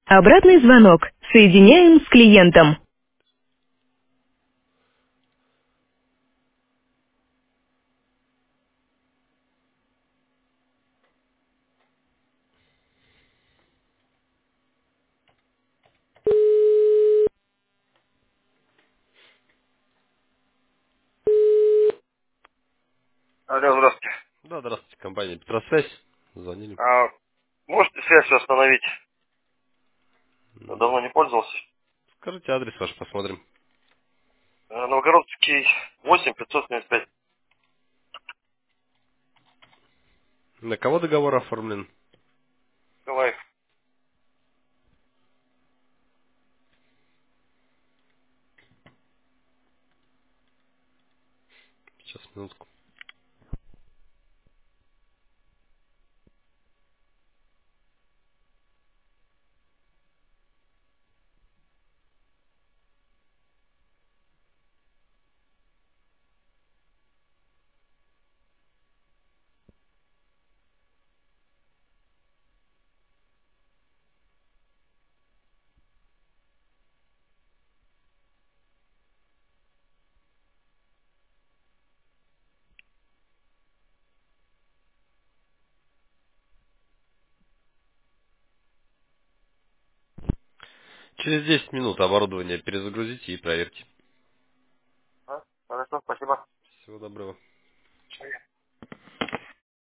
Обратный звонок. Соединяем с клиентом. Алло, здравствуйте. Да, здравствуйте, компания Петросвязь. Звонили. Можете связь остановить? Я давно не пользовался. Скажите адрес ваш, посмотрим. Новгородский 8 575. На кого договор оформлен? Николаев. Сейчас, минутку. Через 10 минут оборудование перезагрузите и проверьте. Хорошо, спасибо. Всего доброго.